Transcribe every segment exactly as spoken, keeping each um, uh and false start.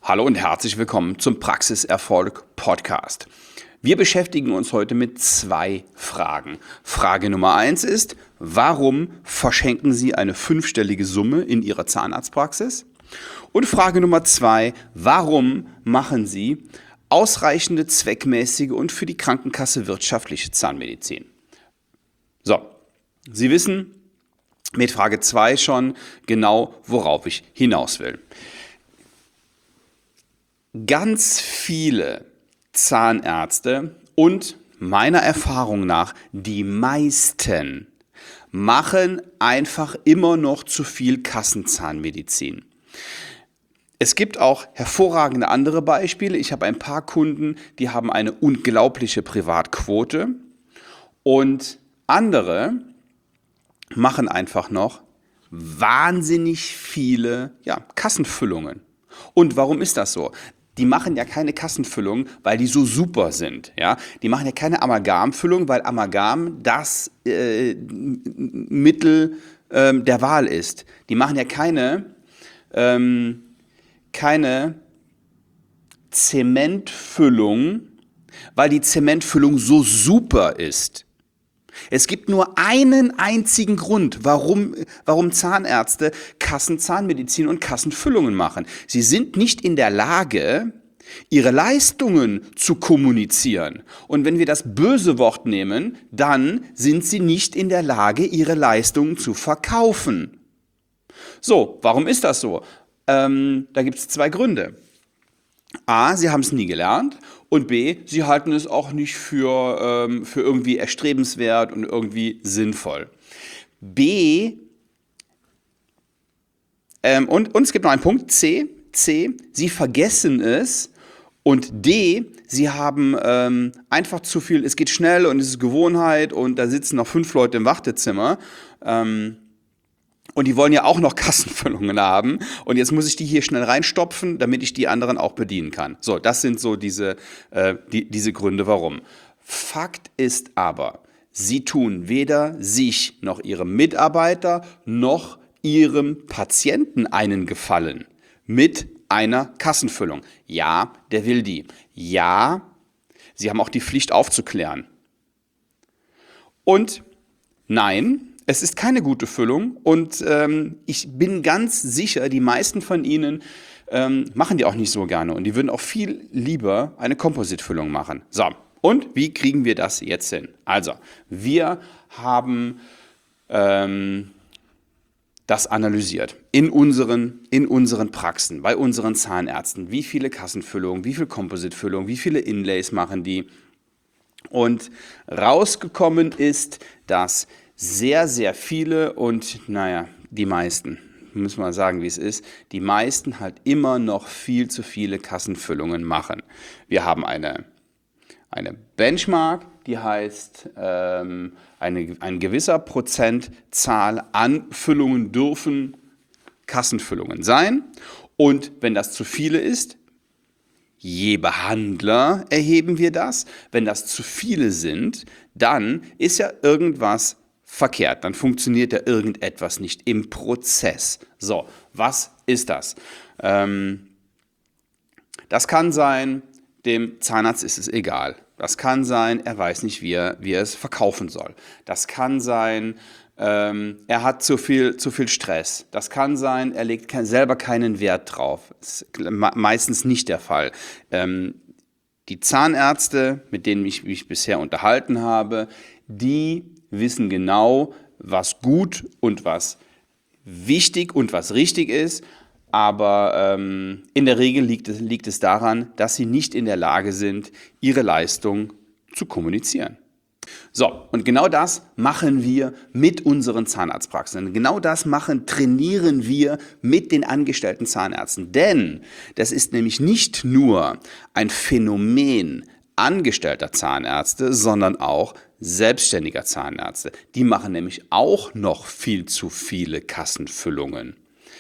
Hallo und herzlich willkommen zum Praxiserfolg Podcast. Wir beschäftigen uns heute mit zwei Fragen. Frage Nummer eins ist, warum verschenken Sie eine fünfstellige Summe in Ihrer Zahnarztpraxis? Und Frage Nummer zwei, warum machen Sie ausreichende, zweckmäßige und für die Krankenkasse wirtschaftliche Zahnmedizin? So, Sie wissen mit Frage zwei schon genau, worauf ich hinaus will. Ganz viele Zahnärzte und meiner Erfahrung nach die meisten machen einfach immer noch zu viel Kassenzahnmedizin. Es gibt auch hervorragende andere Beispiele. Ich habe ein paar Kunden, die haben eine unglaubliche Privatquote und andere machen einfach noch wahnsinnig viele ja, Kassenfüllungen. Und warum ist das so? Die machen ja keine Kassenfüllung, weil die so super sind. Ja? Die machen ja keine Amalgamfüllung, weil Amalgam das äh, Mittel ähm, der Wahl ist. Die machen ja keine, ähm, keine Zementfüllung, weil die Zementfüllung so super ist. Es gibt nur einen einzigen Grund, warum, warum Zahnärzte Kassenzahnmedizin und Kassenfüllungen machen. Sie sind nicht in der Lage, ihre Leistungen zu kommunizieren. Und wenn wir das böse Wort nehmen, dann sind sie nicht in der Lage, ihre Leistungen zu verkaufen. So, warum ist das so? Ähm, da gibt es zwei Gründe. A, sie haben es nie gelernt und B, sie halten es auch nicht für, ähm, für irgendwie erstrebenswert und irgendwie sinnvoll. B, ähm, und, und es gibt noch einen Punkt, C, C, sie vergessen es und D, sie haben ähm, einfach zu viel, es geht schnell und es ist Gewohnheit und da sitzen noch fünf Leute im Wartezimmer. Ähm, Und die wollen ja auch noch Kassenfüllungen haben. Und jetzt muss ich die hier schnell reinstopfen, damit ich die anderen auch bedienen kann. So, das sind so diese, äh, die, diese Gründe, warum. Fakt ist aber, sie tun weder sich noch ihrem Mitarbeiter noch ihrem Patienten einen Gefallen mit einer Kassenfüllung. Ja, der will die. Ja, sie haben auch die Pflicht aufzuklären. Und nein, es ist keine gute Füllung und ähm, ich bin ganz sicher, die meisten von Ihnen ähm, machen die auch nicht so gerne und die würden auch viel lieber eine Kompositfüllung machen. So, und wie kriegen wir das jetzt hin? Also, wir haben ähm, das analysiert in unseren, in unseren Praxen, bei unseren Zahnärzten. Wie viele Kassenfüllungen, wie viele Kompositfüllungen, wie viele Inlays machen die? Und rausgekommen ist, dass sehr, sehr viele und naja, die meisten, müssen wir sagen, wie es ist, die meisten halt immer noch viel zu viele Kassenfüllungen machen. Wir haben eine, eine Benchmark, die heißt, ähm, eine, ein gewisser Prozentzahl an Füllungen dürfen Kassenfüllungen sein. Und wenn das zu viele ist, je Behandler erheben wir das. Wenn das zu viele sind, dann ist ja irgendwas verkehrt, dann funktioniert ja irgendetwas nicht im Prozess. So, was ist das? Ähm, das kann sein, dem Zahnarzt ist es egal. Das kann sein, er weiß nicht, wie er, wie er es verkaufen soll. Das kann sein, ähm, er hat zu viel, zu viel Stress. Das kann sein, er legt kein, selber keinen Wert drauf. Das ist meistens nicht der Fall. Ähm, die Zahnärzte, mit denen ich mich bisher unterhalten habe, die wissen genau, was gut und was wichtig und was richtig ist, aber ähm, in der Regel liegt es, liegt es daran, dass sie nicht in der Lage sind, ihre Leistung zu kommunizieren. So, und genau das machen wir mit unseren Zahnarztpraxen. Genau das machen, trainieren wir mit den angestellten Zahnärzten. Denn das ist nämlich nicht nur ein Phänomen angestellter Zahnärzte, sondern auch selbstständiger Zahnärzte. Die machen nämlich auch noch viel zu viele Kassenfüllungen.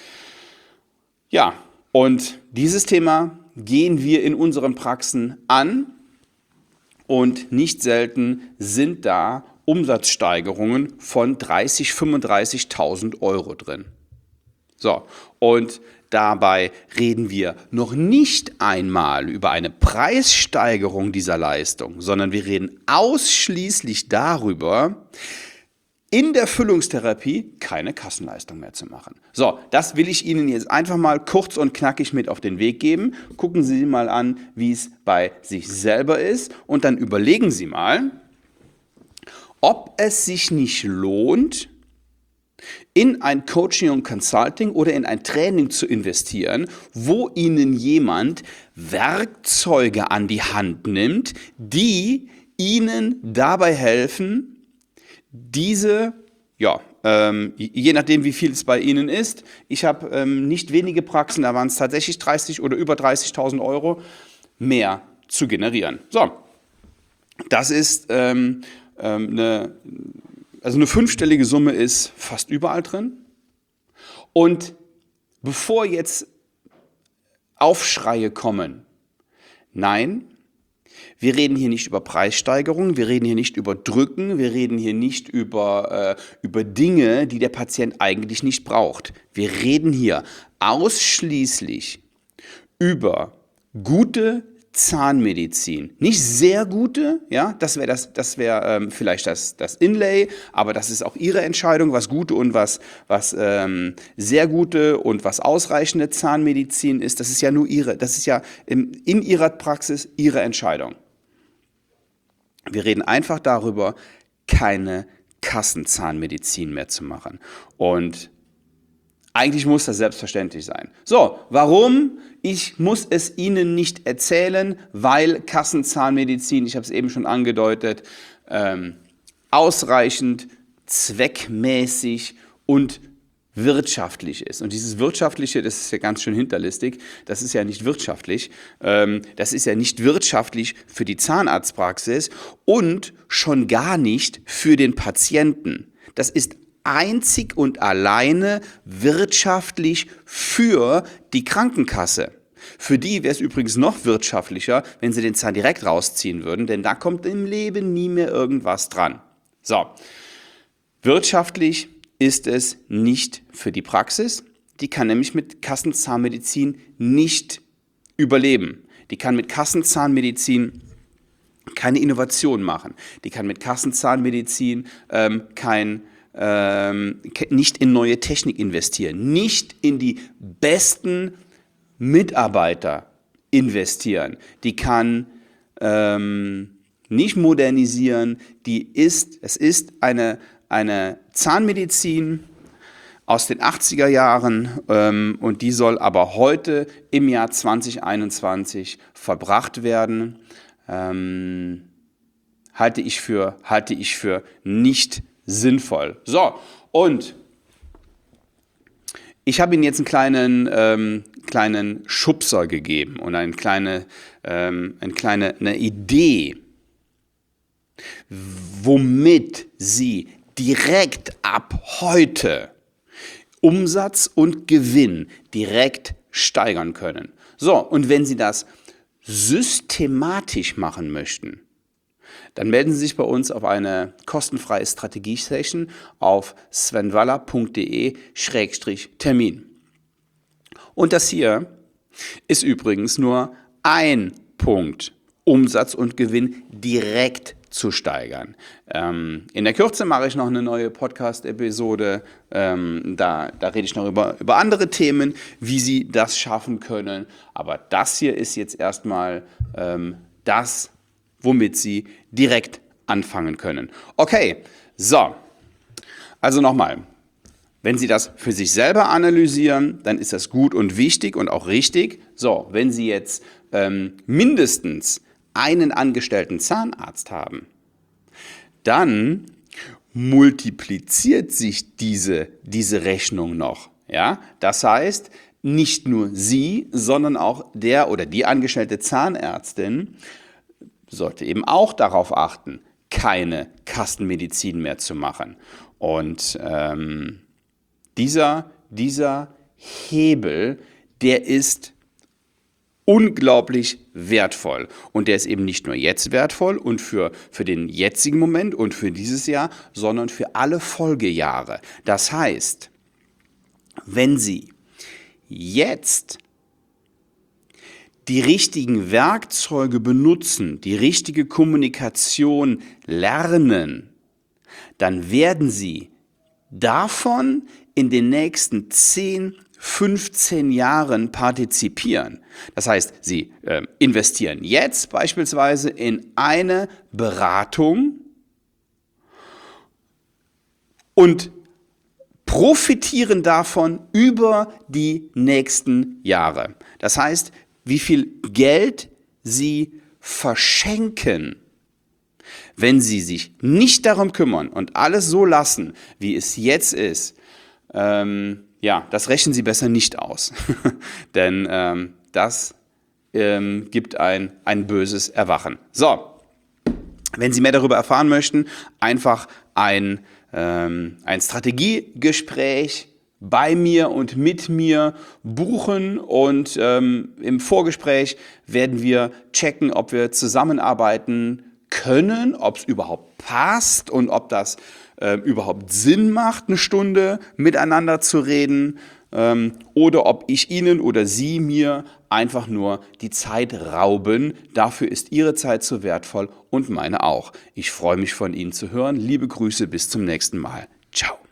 Ja, und dieses Thema gehen wir in unseren Praxen an und nicht selten sind da Umsatzsteigerungen von dreißigtausend, fünfunddreißigtausend Euro drin. So, und Dabei reden wir noch nicht einmal über eine Preissteigerung dieser Leistung, sondern wir reden ausschließlich darüber, in der Füllungstherapie keine Kassenleistung mehr zu machen. So, das will ich Ihnen jetzt einfach mal kurz und knackig mit auf den Weg geben. Gucken Sie mal an, wie es bei sich selber ist und dann überlegen Sie mal, ob es sich nicht lohnt, in ein Coaching und Consulting oder in ein Training zu investieren, wo Ihnen jemand Werkzeuge an die Hand nimmt, die Ihnen dabei helfen, diese, ja, ähm, je nachdem wie viel es bei Ihnen ist, ich habe ähm, nicht wenige Praxen, da waren es tatsächlich dreißig oder über dreißigtausend Euro mehr zu generieren. So, das ist ähm, ähm, eine, also eine fünfstellige Summe ist fast überall drin. Und bevor jetzt Aufschreie kommen, nein, wir reden hier nicht über Preissteigerungen, wir reden hier nicht über Drücken, wir reden hier nicht über, äh, über Dinge, die der Patient eigentlich nicht braucht. Wir reden hier ausschließlich über gute Zahnmedizin. Nicht sehr gute, ja, das wäre das, das wäre ähm, vielleicht das, das Inlay, aber das ist auch Ihre Entscheidung, was gute und was, was ähm, sehr gute und was ausreichende Zahnmedizin ist. Das ist ja nur Ihre, das ist ja in, in Ihrer Praxis Ihre Entscheidung. Wir reden einfach darüber, keine Kassenzahnmedizin mehr zu machen. Und eigentlich muss das selbstverständlich sein. So, warum? Ich muss es Ihnen nicht erzählen, weil Kassenzahnmedizin, ich habe es eben schon angedeutet, ähm, ausreichend, zweckmäßig und wirtschaftlich ist. Und dieses Wirtschaftliche, das ist ja ganz schön hinterlistig, das ist ja nicht wirtschaftlich. Ähm, das ist ja nicht wirtschaftlich für die Zahnarztpraxis und schon gar nicht für den Patienten. Das ist einzig und alleine wirtschaftlich für die Krankenkasse. Für die wäre es übrigens noch wirtschaftlicher, wenn sie den Zahn direkt rausziehen würden, denn da kommt im Leben nie mehr irgendwas dran. So, wirtschaftlich ist es nicht für die Praxis. Die kann nämlich mit Kassenzahnmedizin nicht überleben. Die kann mit Kassenzahnmedizin keine Innovation machen. Die kann mit Kassenzahnmedizin ähm, kein Ähm, nicht in neue Technik investieren, nicht in die besten Mitarbeiter investieren. Die kann ähm, nicht modernisieren. Die ist, es ist eine, eine Zahnmedizin aus den achtziger Jahren ähm, und die soll aber heute im Jahr zwanzig einundzwanzig verbracht werden. Ähm, halte ich für, halte ich für nicht sinnvoll. So, und ich habe Ihnen jetzt einen kleinen, ähm, kleinen Schubser gegeben und eine kleine, ähm, eine kleine eine Idee, womit Sie direkt ab heute Umsatz und Gewinn direkt steigern können. So, und wenn Sie das systematisch machen möchten, dann melden Sie sich bei uns auf eine kostenfreie Strategie-Session auf svenwaller punkt de Schrägstrich Termin. Und das hier ist übrigens nur ein Punkt, Umsatz und Gewinn direkt zu steigern. Ähm, in der Kürze mache ich noch eine neue Podcast-Episode. Ähm, da, da rede ich noch über, über andere Themen, wie Sie das schaffen können. Aber das hier ist jetzt erstmal ähm, das, womit Sie direkt anfangen können. Okay, so, also nochmal, wenn Sie das für sich selber analysieren, dann ist das gut und wichtig und auch richtig. So, wenn Sie jetzt ähm, mindestens einen angestellten Zahnarzt haben, dann multipliziert sich diese, diese Rechnung noch. Ja? Das heißt, nicht nur Sie, sondern auch der oder die angestellte Zahnärztin sollte eben auch darauf achten, keine Kassenmedizin mehr zu machen. Und ähm, dieser, dieser Hebel, der ist unglaublich wertvoll. Und der ist eben nicht nur jetzt wertvoll und für, für den jetzigen Moment und für dieses Jahr, sondern für alle Folgejahre. Das heißt, wenn Sie jetzt die richtigen Werkzeuge benutzen, die richtige Kommunikation lernen, dann werden Sie davon in den nächsten zehn, fünfzehn Jahren partizipieren. Das heißt, Sie äh, investieren jetzt beispielsweise in eine Beratung und profitieren davon über die nächsten Jahre. Das heißt, wie viel Geld Sie verschenken, wenn Sie sich nicht darum kümmern und alles so lassen, wie es jetzt ist, ähm, ja, das rechnen Sie besser nicht aus. Denn ähm, das ähm, gibt ein, ein böses Erwachen. So, wenn Sie mehr darüber erfahren möchten, einfach ein, ähm, ein Strategiegespräch bei mir und mit mir buchen und ähm, im Vorgespräch werden wir checken, ob wir zusammenarbeiten können, ob es überhaupt passt und ob das äh, überhaupt Sinn macht, eine Stunde miteinander zu reden, ähm, oder ob ich Ihnen oder Sie mir einfach nur die Zeit rauben. Dafür ist Ihre Zeit so wertvoll und meine auch. Ich freue mich von Ihnen zu hören. Liebe Grüße, bis zum nächsten Mal. Ciao.